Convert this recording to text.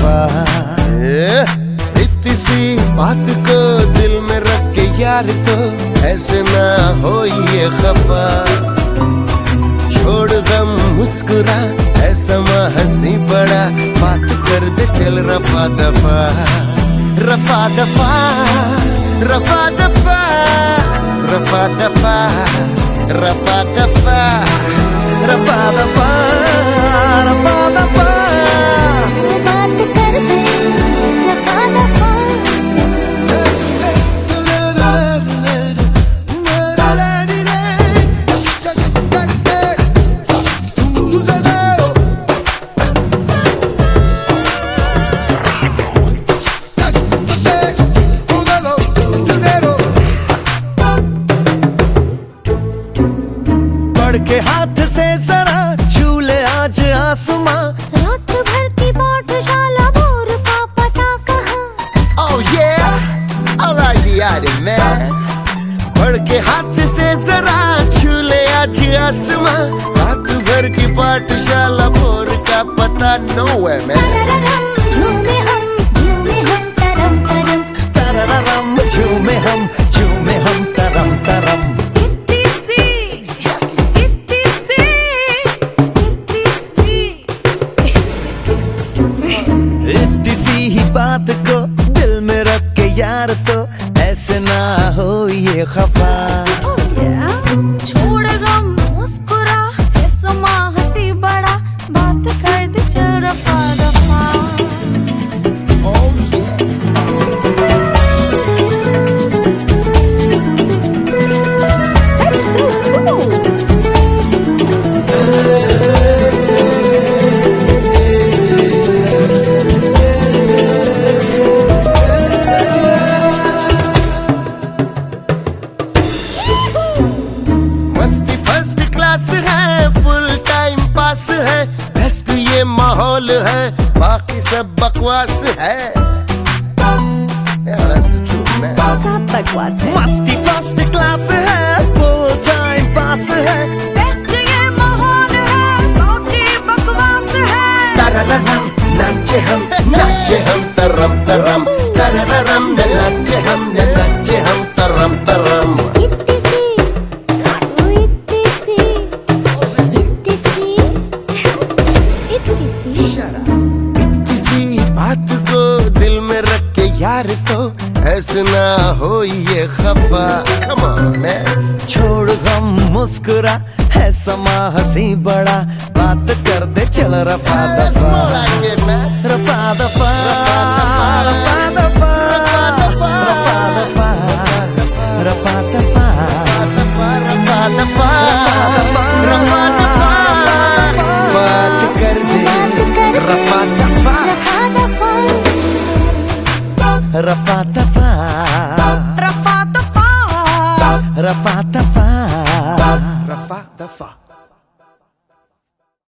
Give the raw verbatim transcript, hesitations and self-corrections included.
दफा। इतनी सी बात को दिल में रख के यार तो ऐसे ना हो ये खफा। छोड़ गम मुस्कुरा ऐसा माँ हंसी बड़ा, बात कर दे चल रफा दफा। रफा दफा रफा दफा रफा दफा रफा दफा रफा दफा रफा दफा। बात कर दे रफा दफा। के हाथ से जरा छू ले आज आसमां। रात भर की पाठशाला भोर का पता कहाँ। Oh yeah, I like the idea man। बढ़ के हाथ से जरा छू ले आज आसमां। रात भर की पाठशाला भोर का पता nowhere man। झूमे हम झूमे हम तरम तरम तरररम झूमे हम झूमे हम तरम तरम। बात को दिल में रख के यार तो ऐसे ना हो ये खफा। छोड़ गम मुस्कुरा ऐसा माँ हंसी बड़ा, बात कर दे चल रफा दफा। That's so cool। मस्ती फर्स्ट क्लास है, फुल टाइम पास है, बेस्ट ये माहौल है, बाकी सब बकवास है। Yeah, that's the truth, man। सब बकवास है। मस्ती फर्स्ट क्लास है, फुल टाइम पास है, बेस्ट ये माहौल है, बाकी बकवास है। तरररम नाचे हम नाचे हम तरम तरम, तरररम नाचे हम नाचे हम तरम तरम। इतनी सी तू इतनी सी इतनी सी इतनी सी। किसी बात को दिल में रख के यार तो ऐसे ना हो ये खफा। Come on man। छोड़ गम मुस्कुरा है समा हंसी बड़ा, बात कर दे चल रफा दफा। रफा दफा रफा दफा रफा दफा रफा दफा रफा दफा रफा दफा बात कर दे रफा दफा रफा दफा रफा दफा रफा दफा रफा दफा।